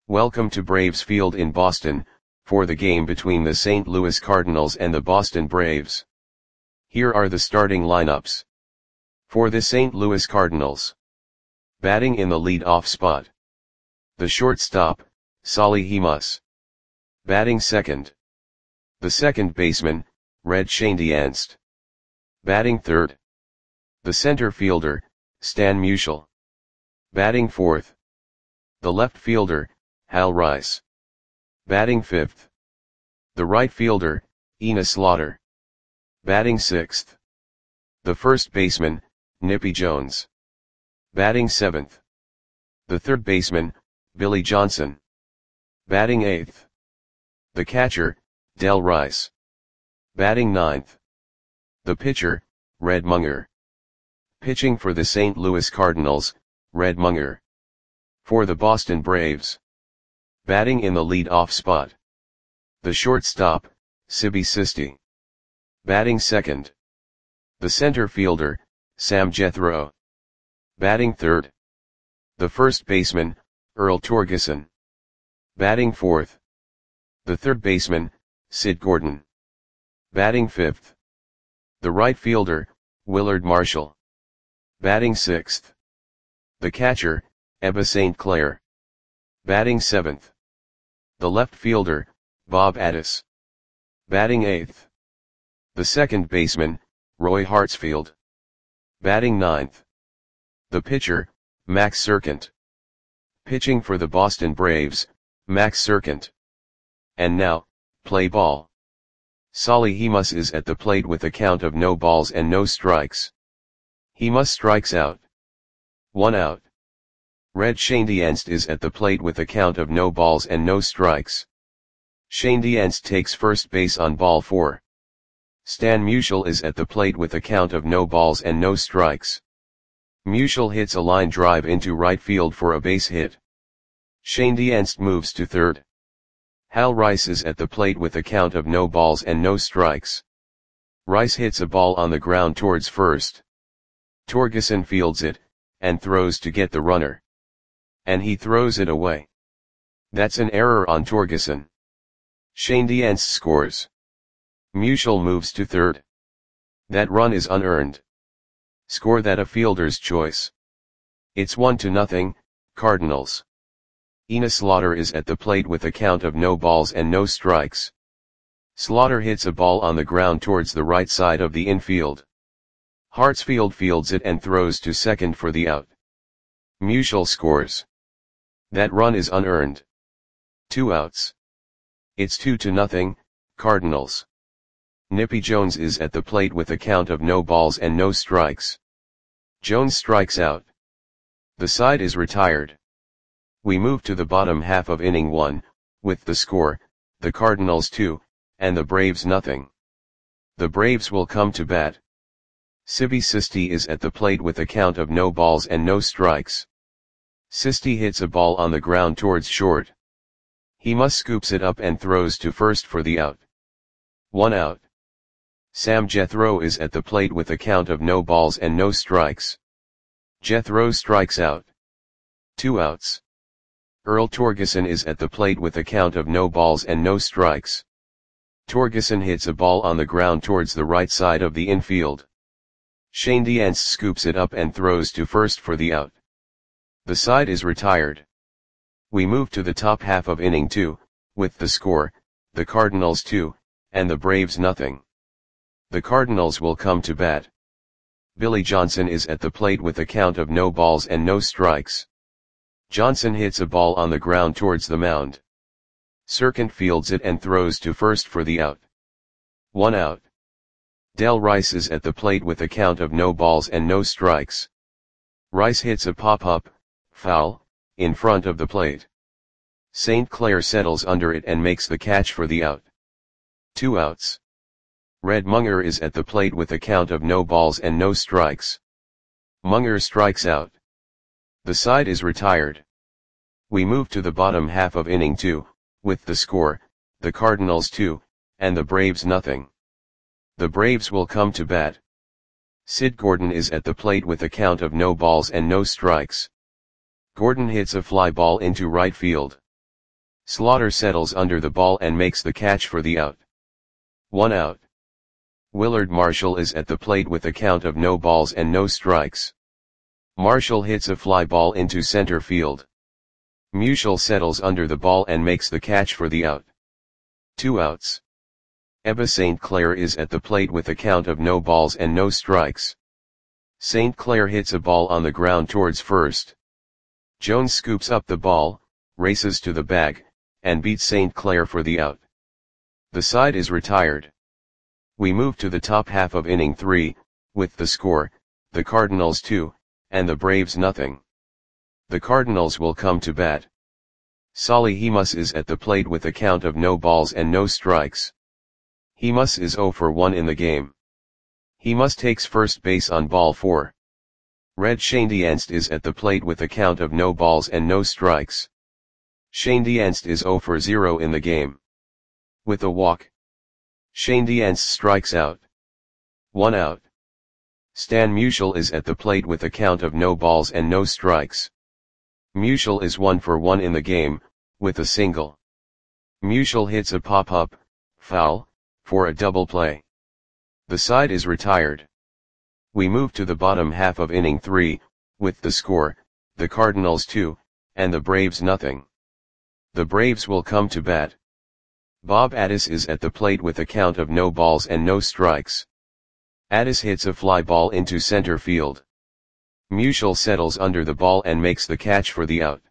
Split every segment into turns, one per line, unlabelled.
Welcome to Braves Field in Boston, for the game between the St. Louis Cardinals and the Boston Braves. Here are the starting lineups. For the St. Louis Cardinals. Batting in the lead-off spot. The shortstop, Solly Hemus. Batting second. The second baseman, Red Schoendienst. Batting third. The center fielder, Stan Musial. Batting fourth. The left fielder, Hal Rice. Batting fifth. The right fielder, Enos Slaughter. Batting sixth. The first baseman, Nippy Jones. Batting seventh. The third baseman, Billy Johnson. Batting eighth. The catcher, Del Rice. Batting ninth. The pitcher, Red Munger. Pitching for the St. Louis Cardinals, Red Munger. For the Boston Braves. Batting in the lead-off spot. The shortstop, Sibi Sisti. Batting second. The center fielder, Sam Jethro. Batting third. The first baseman, Earl Torgeson. Batting fourth. The third baseman, Sid Gordon. Batting fifth. The right fielder, Willard Marshall. Batting sixth. The catcher, Ebba St. Clair. Batting seventh. The left fielder, Bob Addis. Batting eighth. The second baseman, Roy Hartsfield. Batting ninth. The pitcher, Max Serkant. Pitching for the Boston Braves, Max Serkant. And now, play ball. Solly Hemus is at the plate with a count of no balls and no strikes. Hemus strikes out. 1 out. Red Schoendienst is at the plate with a count of no balls and no strikes. Schoendienst takes first base on ball 4. Stan Musial is at the plate with a count of no balls and no strikes. Musial hits a line drive into right field for a base hit. Schoendienst moves to third. Hal Rice is at the plate with a count of no balls and no strikes. Rice hits a ball on the ground towards first. Torgeson fields it, and throws to get the runner. And he throws it away. That's an error on Torgeson. Schoendienst scores. Musial moves to third. That run is unearned. Score that a fielder's choice. It's 1-0, Cardinals. Enos Slaughter is at the plate with a count of no balls and no strikes. Slaughter hits a ball on the ground towards the right side of the infield. Hartsfield fields it and throws to second for the out. Musial scores. That run is unearned. 2 outs. It's 2-0, Cardinals. Nippy Jones is at the plate with a count of no balls and no strikes. Jones strikes out. The side is retired. We move to the bottom half of inning 1, with the score, the Cardinals 2, and the Braves nothing. The Braves will come to bat. Sibi Sisti is at the plate with a count of no balls and no strikes. Sisti hits a ball on the ground towards short. Hemus scoops it up and throws to first for the out. 1 out. Sam Jethro is at the plate with a count of no balls and no strikes. Jethro strikes out. 2 outs. Earl Torgeson is at the plate with a count of no balls and no strikes. Torgeson hits a ball on the ground towards the right side of the infield. Schoendienst scoops it up and throws to first for the out. The side is retired. We move to the top half of inning 2, with the score, the Cardinals 2, and the Braves nothing. The Cardinals will come to bat. Billy Johnson is at the plate with a count of no balls and no strikes. Johnson hits a ball on the ground towards the mound. Serkant fields it and throws to first for the out. 1 out. Del Rice is at the plate with a count of no balls and no strikes. Rice hits a pop-up, foul, in front of the plate. St. Clair settles under it and makes the catch for the out. 2 outs. Red Munger is at the plate with a count of no balls and no strikes. Munger strikes out. The side is retired. We move to the bottom half of inning 2, with the score, the Cardinals 2, and the Braves nothing. The Braves will come to bat. Sid Gordon is at the plate with a count of no balls and no strikes. Gordon hits a fly ball into right field. Slaughter settles under the ball and makes the catch for the out. 1 out. Willard Marshall is at the plate with a count of no balls and no strikes. Marshall hits a fly ball into center field. Musial settles under the ball and makes the catch for the out. 2 outs. Ebba St. Clair is at the plate with a count of no balls and no strikes. St. Clair hits a ball on the ground towards first. Jones scoops up the ball, races to the bag, and beats St. Clair for the out. The side is retired. We move to the top half of inning 3, with the score, the Cardinals 2, and the Braves nothing. The Cardinals will come to bat. Solly Hemus is at the plate with a count of no balls and no strikes. Hemus is 0 for 1 in the game. Hemus takes first base on ball 4. Red Schoendienst is at the plate with a count of no balls and no strikes. Schoendienst is 0 for 0 in the game. With a walk, Schoendienst strikes out. 1 out. Stan Musial is at the plate with a count of no balls and no strikes. Musial is 1 for 1 in the game, with a single. Musial hits a pop-up, foul, for a double play. The side is retired. We move to the bottom half of inning 3, with the score, the Cardinals 2, and the Braves nothing. The Braves will come to bat. Bob Addis is at the plate with a count of no balls and no strikes. Addis hits a fly ball into center field. Musial settles under the ball and makes the catch for the out.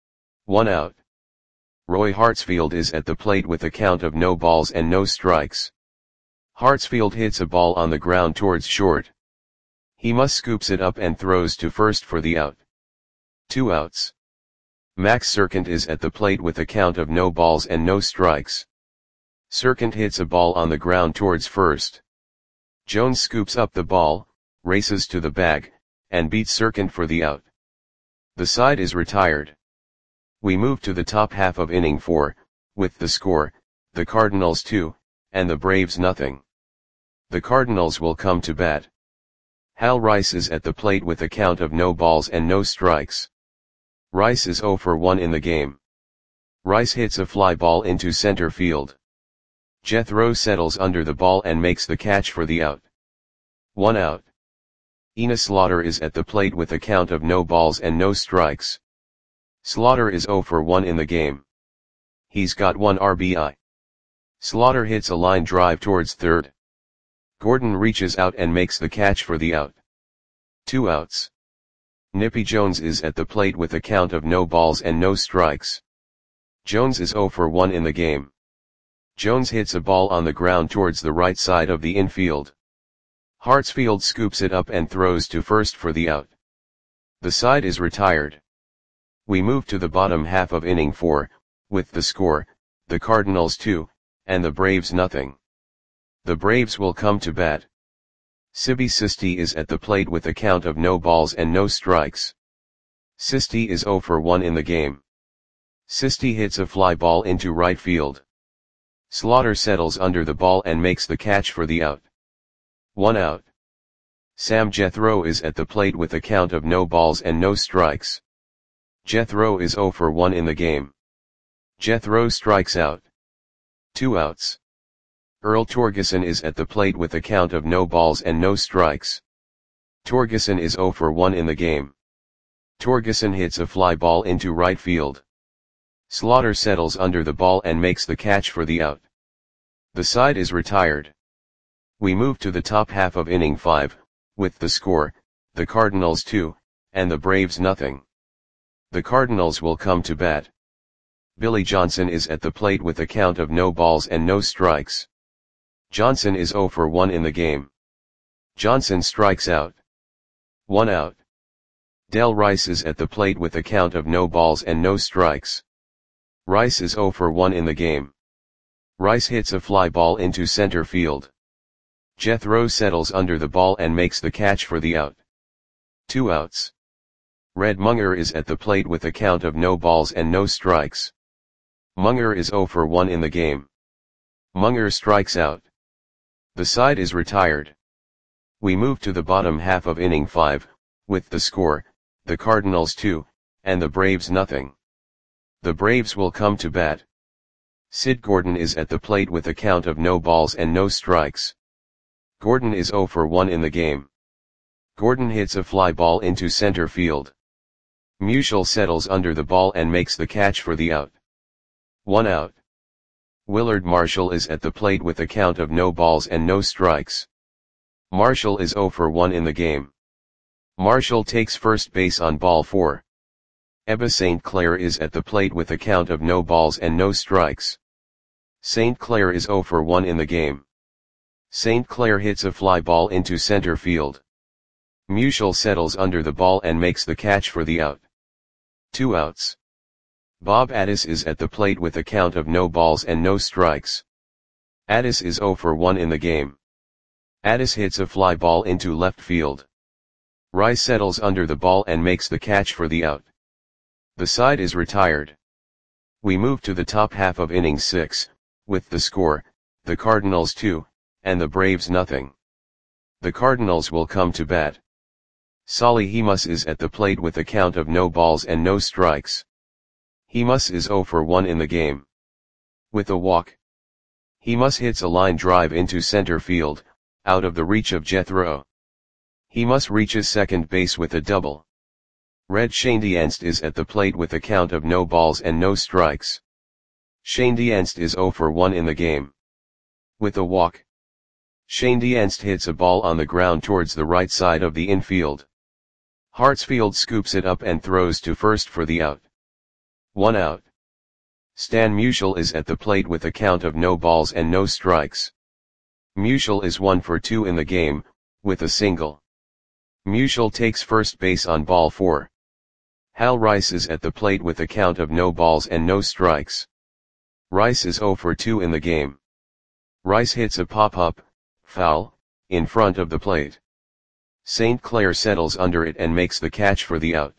1 out. Roy Hartsfield is at the plate with a count of no balls and no strikes. Hartsfield hits a ball on the ground towards short. Hemus scoops it up and throws to first for the out. 2 outs. Max Serkant is at the plate with a count of no balls and no strikes. Serkant hits a ball on the ground towards first. Jones scoops up the ball, races to the bag, and beats Serkant for the out. The side is retired. We move to the top half of inning 4, with the score, the Cardinals 2, and the Braves nothing. The Cardinals will come to bat. Hal Rice is at the plate with a count of no balls and no strikes. Rice is 0 for 1 in the game. Rice hits a fly ball into center field. Jethro settles under the ball and makes the catch for the out. 1 out. Enos Slaughter is at the plate with a count of no balls and no strikes. Slaughter is 0 for 1 in the game. He's got 1 RBI. Slaughter hits a line drive towards third. Gordon reaches out and makes the catch for the out. 2 outs. Nippy Jones is at the plate with a count of no balls and no strikes. Jones is 0 for 1 in the game. Jones hits a ball on the ground towards the right side of the infield. Hartsfield scoops it up and throws to first for the out. The side is retired. We move to the bottom half of inning 4, with the score, the Cardinals 2, and the Braves nothing. The Braves will come to bat. Sibby Sisti is at the plate with a count of no balls and no strikes. Sisti is 0 for 1 in the game. Sisti hits a fly ball into right field. Slaughter settles under the ball and makes the catch for the out. 1 out. Sam Jethro is at the plate with a count of no balls and no strikes. Jethro is 0 for 1 in the game. Jethro strikes out. 2 outs. Earl Torgeson is at the plate with a count of no balls and no strikes. Torgeson is 0 for 1 in the game. Torgeson hits a fly ball into right field. Slaughter settles under the ball and makes the catch for the out. The side is retired. We move to the top half of inning 5, with the score, the Cardinals 2, and the Braves nothing. The Cardinals will come to bat. Billy Johnson is at the plate with a count of no balls and no strikes. Johnson is 0 for 1 in the game. Johnson strikes out. 1 out. Del Rice is at the plate with a count of no balls and no strikes. Rice is 0 for 1 in the game. Rice hits a fly ball into center field. Jethro settles under the ball and makes the catch for the out. 2 outs. Red Munger is at the plate with a count of no balls and no strikes. Munger is 0 for 1 in the game. Munger strikes out. The side is retired. We move to the bottom half of inning 5, with the score, the Cardinals 2, and the Braves nothing. The Braves will come to bat. Sid Gordon is at the plate with a count of no balls and no strikes. Gordon is 0 for 1 in the game. Gordon hits a fly ball into center field. Musial settles under the ball and makes the catch for the out. 1 out. Willard Marshall is at the plate with a count of no balls and no strikes. Marshall is 0 for 1 in the game. Marshall takes first base on ball 4. Ebba St. Clair is at the plate with a count of no balls and no strikes. St. Clair is 0 for 1 in the game. St. Clair hits a fly ball into center field. Musial settles under the ball and makes the catch for the out. 2 outs. Bob Addis is at the plate with a count of no balls and no strikes. Addis is 0 for 1 in the game. Addis hits a fly ball into left field. Rice settles under the ball and makes the catch for the out. The side is retired. We move to the top half of inning 6, with the score, the Cardinals 2, and the Braves nothing. The Cardinals will come to bat. Solly Hemus is at the plate with a count of no balls and no strikes. Hemus is 0 for 1 in the game. With a walk. Hemus hits a line drive into center field, out of the reach of Jethro. Hemus reaches second base with a double. Red Schoendienst is at the plate with a count of no balls and no strikes. Schoendienst is 0 for 1 in the game. With a walk. Schoendienst hits a ball on the ground towards the right side of the infield. Hartsfield scoops it up and throws to first for the out. 1 out. Stan Musial is at the plate with a count of no balls and no strikes. Musial is 1 for 2 in the game, with a single. Musial takes first base on ball 4. Hal Rice is at the plate with a count of no balls and no strikes. Rice is 0 for 2 in the game. Rice hits a pop-up, foul, in front of the plate. St. Clair settles under it and makes the catch for the out.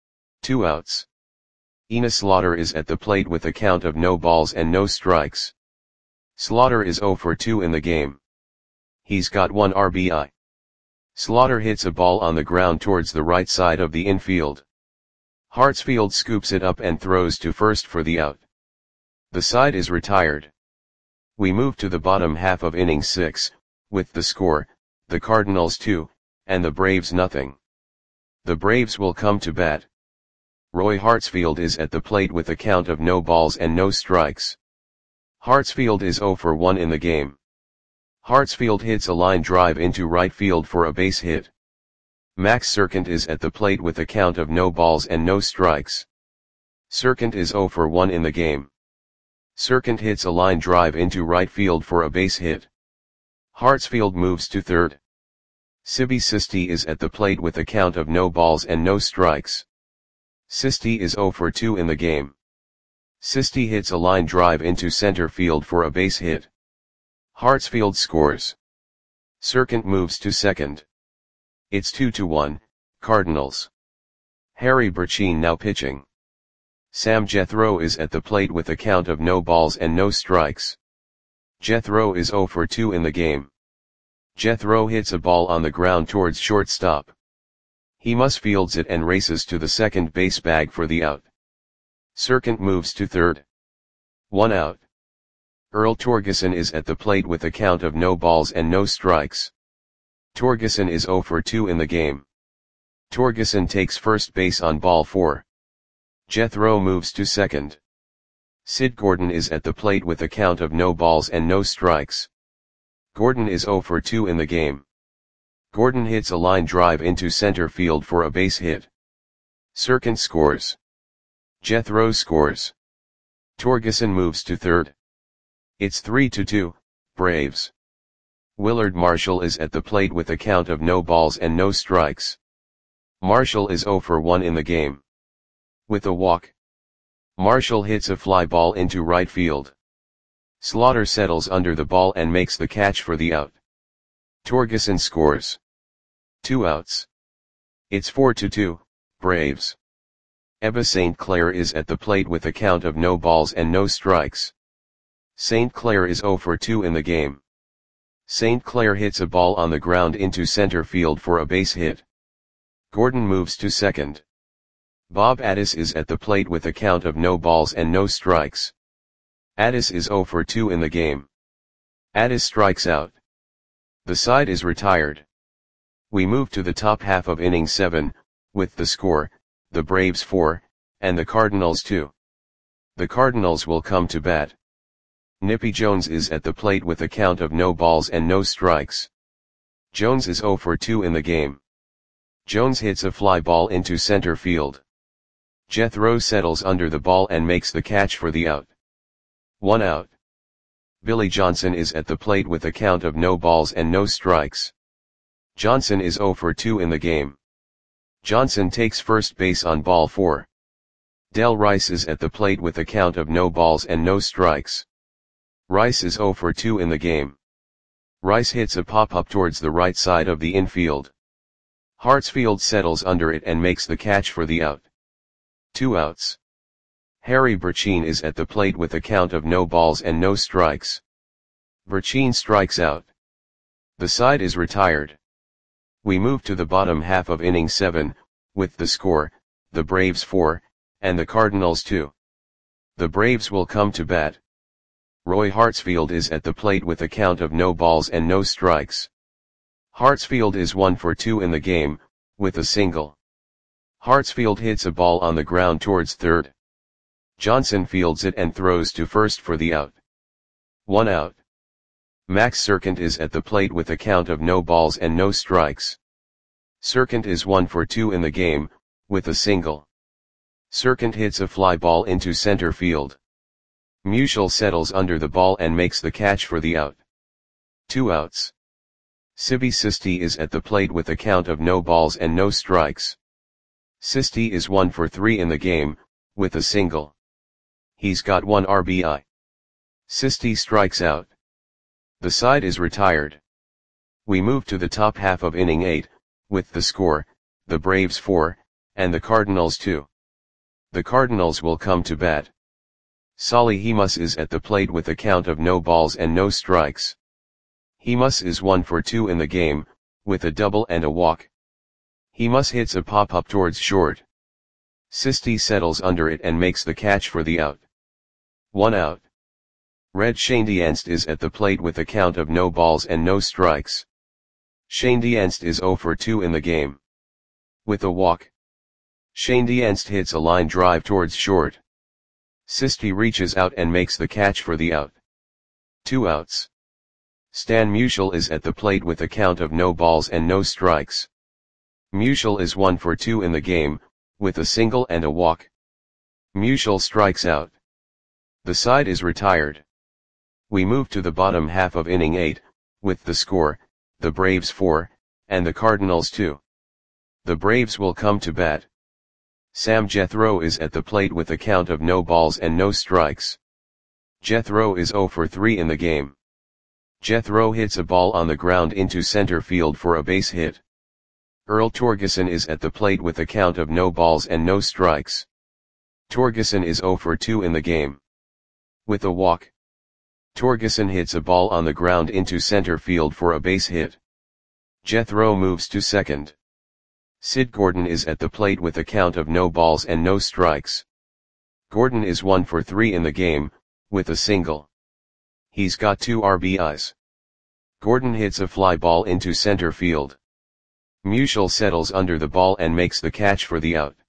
2 outs. Ina Slaughter is at the plate with a count of no balls and no strikes. Slaughter is 0 for 2 in the game. He's got 1 RBI. Slaughter hits a ball on the ground towards the right side of the infield. Hartsfield scoops it up and throws to first for the out. The side is retired. We move to the bottom half of inning 6, with the score, the Cardinals 2, and the Braves nothing. The Braves will come to bat. Roy Hartsfield is at the plate with a count of no balls and no strikes. Hartsfield is 0 for 1 in the game. Hartsfield hits a line drive into right field for a base hit. Max Serkant is at the plate with a count of no balls and no strikes. Serkant is 0 for 1 in the game. Serkant hits a line drive into right field for a base hit. Hartsfield moves to third. Sibi Sisti is at the plate with a count of no balls and no strikes. Sisti is 0 for 2 in the game. Sisti hits a line drive into center field for a base hit. Hartsfield scores. Serkant moves to second. It's 2-1, Cardinals. Harry Burchine now pitching. Sam Jethro is at the plate with a count of no balls and no strikes. Jethro is 0 for 2 in the game. Jethro hits a ball on the ground towards shortstop. Hemus fields it and races to the second base bag for the out. Serkant moves to third. 1 out. Earl Torgeson is at the plate with a count of no balls and no strikes. Torgeson is 0 for 2 in the game. Torgeson takes first base on ball 4. Jethro moves to second. Sid Gordon is at the plate with a count of no balls and no strikes. Gordon is 0 for 2 in the game. Gordon hits a line drive into center field for a base hit. Serkant scores. Jethro scores. Torgeson moves to third. It's 3-2, Braves. Willard Marshall is at the plate with a count of no balls and no strikes. Marshall is 0 for 1 in the game. With a walk. Marshall hits a fly ball into right field. Slaughter settles under the ball and makes the catch for the out. Torgeson scores. 2 outs. It's 4-2, Braves. Ebba St. Clair is at the plate with a count of no balls and no strikes. St. Clair is 0 for 2 in the game. St. Clair hits a ball on the ground into center field for a base hit. Gordon moves to second. Bob Addis is at the plate with a count of no balls and no strikes. Addis is 0 for 2 in the game. Addis strikes out. The side is retired. We move to the top half of inning 7, with the score, the Braves 4, and the Cardinals 2. The Cardinals will come to bat. Nippy Jones is at the plate with a count of no balls and no strikes. Jones is 0 for 2 in the game. Jones hits a fly ball into center field. Jethro settles under the ball and makes the catch for the out. 1 out. Billy Johnson is at the plate with a count of no balls and no strikes. Johnson is 0 for 2 in the game. Johnson takes first base on ball 4. Del Rice is at the plate with a count of no balls and no strikes. Rice is 0 for 2 in the game. Rice hits a pop-up towards the right side of the infield. Hartsfield settles under it and makes the catch for the out. 2 outs. Harry Burcheen is at the plate with a count of no balls and no strikes. Burcheen strikes out. The side is retired. We move to the bottom half of inning 7, with the score, the Braves 4, and the Cardinals 2. The Braves will come to bat. Roy Hartsfield is at the plate with a count of no balls and no strikes. Hartsfield is 1 for 2 in the game, with a single. Hartsfield hits a ball on the ground towards third. Johnson fields it and throws to first for the out. 1 out. Max Serkant is at the plate with a count of no balls and no strikes. Serkant is 1 for 2 in the game, with a single. Serkant hits a fly ball into center field. Musial settles under the ball and makes the catch for the out. 2 outs. Sibby Sisti is at the plate with a count of no balls and no strikes. Sisti is 1 for 3 in the game, with a single. He's got 1 RBI. Sisti strikes out. The side is retired. We move to the top half of inning 8, with the score, the Braves 4, and the Cardinals 2. The Cardinals will come to bat. Solly Hemus is at the plate with a count of no balls and no strikes. Hemus is 1 for 2 in the game, with a double and a walk. Hemus hits a pop-up towards short. Sisti settles under it and makes the catch for the out. 1 out. Red Schoendienst is at the plate with a count of no balls and no strikes. Schoendienst is 0 for 2 in the game. With a walk. Schoendienst hits a line drive towards short. Sisti reaches out and makes the catch for the out. 2 outs. Stan Musial is at the plate with a count of no balls and no strikes. Musial is 1 for 2 in the game, with a single and a walk. Musial strikes out. The side is retired. We move to the bottom half of inning 8, with the score, the Braves 4, and the Cardinals 2. The Braves will come to bat. Sam Jethro is at the plate with a count of no balls and no strikes. Jethro is 0 for 3 in the game. Jethro hits a ball on the ground into center field for a base hit. Earl Torgeson is at the plate with a count of no balls and no strikes. Torgeson is 0 for 2 in the game. With a walk. Torgeson hits a ball on the ground into center field for a base hit. Jethro moves to second. Sid Gordon is at the plate with a count of no balls and no strikes. Gordon is 1 for 3 in the game, with a single. He's got 2 RBIs. Gordon hits a fly ball into center field. Musial settles under the ball and makes the catch for the out.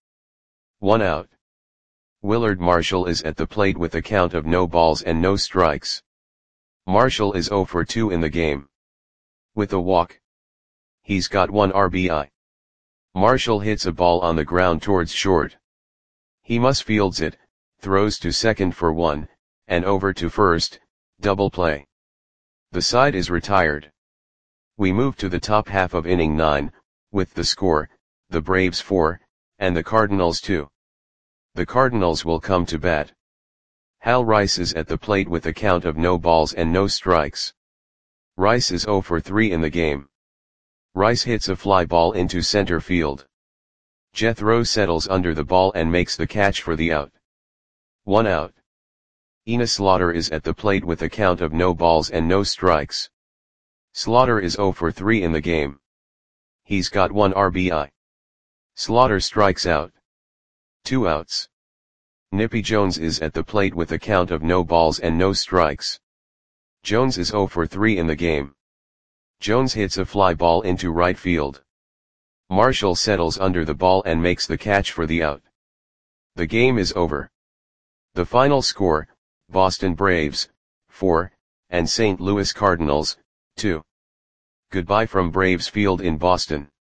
1 out. Willard Marshall is at the plate with a count of no balls and no strikes. Marshall is 0 for 2 in the game. With a walk. He's got 1 RBI. Marshall hits a ball on the ground towards short. Hemus fields it, throws to second for 1, and over to first, double play. The side is retired. We move to the top half of inning 9, with the score, the Braves 4, and the Cardinals 2. The Cardinals will come to bat. Hal Rice is at the plate with a count of no balls and no strikes. Rice is 0 for 3 in the game. Rice hits a fly ball into center field. Jethro settles under the ball and makes the catch for the out. 1 out. Enos Slaughter is at the plate with a count of no balls and no strikes. Slaughter is 0 for 3 in the game. He's got 1 RBI. Slaughter strikes out. 2 outs. Nippy Jones is at the plate with a count of no balls and no strikes. Jones is 0 for 3 in the game. Jones hits a fly ball into right field. Marshall settles under the ball and makes the catch for the out. The game is over. The final score, Boston Braves, 4, and St. Louis Cardinals, 2. Goodbye from Braves Field in Boston.